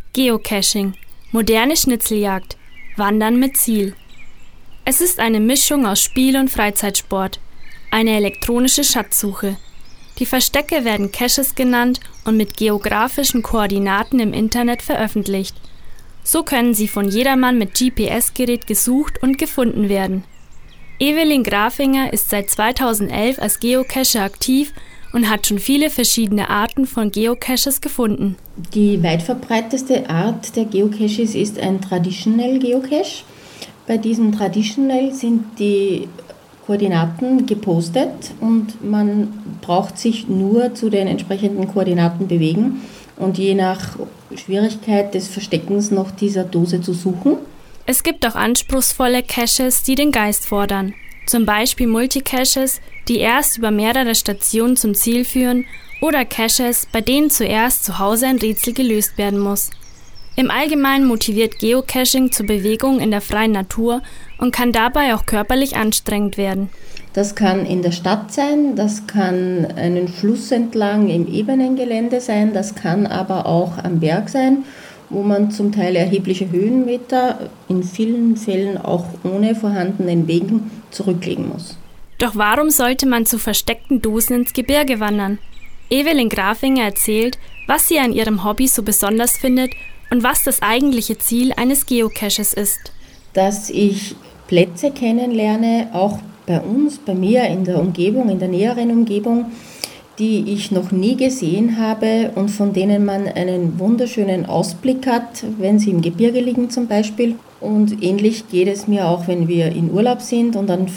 Geocaching, moderne Schnitzeljagd, Wandern mit Ziel. Es ist eine Mischung aus Spiel und Freizeitsport, eine elektronische Schatzsuche. Die Verstecke werden Caches genannt und mit geografischen Koordinaten im Internet veröffentlicht. So können sie von jedermann mit GPS-Gerät gesucht und gefunden werden. Evelyn Grafinger ist seit 2011 als Geocacher aktiv und hat schon viele verschiedene Arten von Geocaches gefunden. Die weit verbreiteste Art der Geocaches ist ein Traditional Geocache. Bei diesem Traditional sind die Koordinaten gepostet und man braucht sich nur zu den entsprechenden Koordinaten bewegen und je nach Schwierigkeit des Versteckens nach dieser Dose zu suchen. Es gibt auch anspruchsvolle Caches, die den Geist fordern. Zum Beispiel Multicaches, die erst über mehrere Stationen zum Ziel führen, oder Caches, bei denen zuerst zu Hause ein Rätsel gelöst werden muss. Im Allgemeinen motiviert Geocaching zur Bewegung in der freien Natur und kann dabei auch körperlich anstrengend werden. Das kann in der Stadt sein, das kann einen Fluss entlang im ebenen Gelände sein, das kann aber auch am Berg sein, wo man zum Teil erhebliche Höhenmeter, in vielen Fällen auch ohne vorhandenen Wegen, zurücklegen muss. Doch warum sollte man zu versteckten Dosen ins Gebirge wandern? Evelyn Grafinger erzählt, was sie an ihrem Hobby so besonders findet und was das eigentliche Ziel eines Geocaches ist. Dass ich Plätze kennenlerne, auch bei uns, bei mir in der Umgebung, in der näheren Umgebung, die ich noch nie gesehen habe und von denen man einen wunderschönen Ausblick hat, wenn sie im Gebirge liegen zum Beispiel. Und ähnlich geht es mir auch, wenn wir in Urlaub sind und in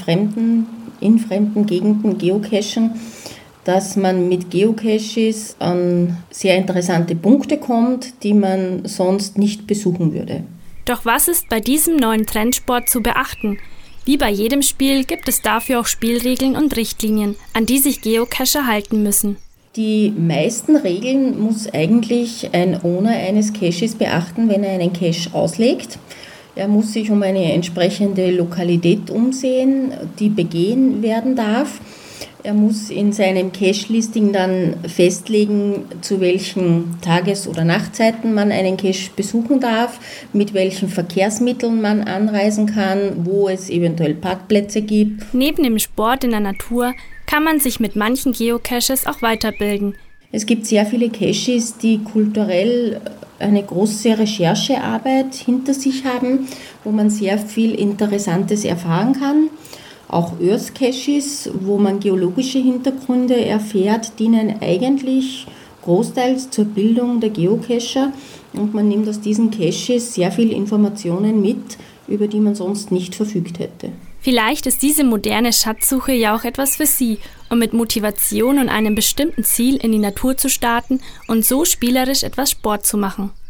fremden Gegenden geocachen, dass man mit Geocaches an sehr interessante Punkte kommt, die man sonst nicht besuchen würde. Doch was ist bei diesem neuen Trendsport zu beachten? Wie bei jedem Spiel gibt es dafür auch Spielregeln und Richtlinien, an die sich Geocacher halten müssen. Die meisten Regeln muss eigentlich ein Owner eines Caches beachten, wenn er einen Cache auslegt. Er muss sich um eine entsprechende Lokalität umsehen, die begehen werden darf. Er muss in seinem Cache-Listing dann festlegen, zu welchen Tages- oder Nachtzeiten man einen Cache besuchen darf, mit welchen Verkehrsmitteln man anreisen kann, wo es eventuell Parkplätze gibt. Neben dem Sport in der Natur kann man sich mit manchen Geocaches auch weiterbilden. Es gibt sehr viele Caches, die kulturell eine große Recherchearbeit hinter sich haben, wo man sehr viel Interessantes erfahren kann. Auch Earth Caches, wo man geologische Hintergründe erfährt, dienen eigentlich großteils zur Bildung der Geocacher und man nimmt aus diesen Caches sehr viele Informationen mit, über die man sonst nicht verfügt hätte. Vielleicht ist diese moderne Schatzsuche ja auch etwas für Sie, um mit Motivation und einem bestimmten Ziel in die Natur zu starten und so spielerisch etwas Sport zu machen.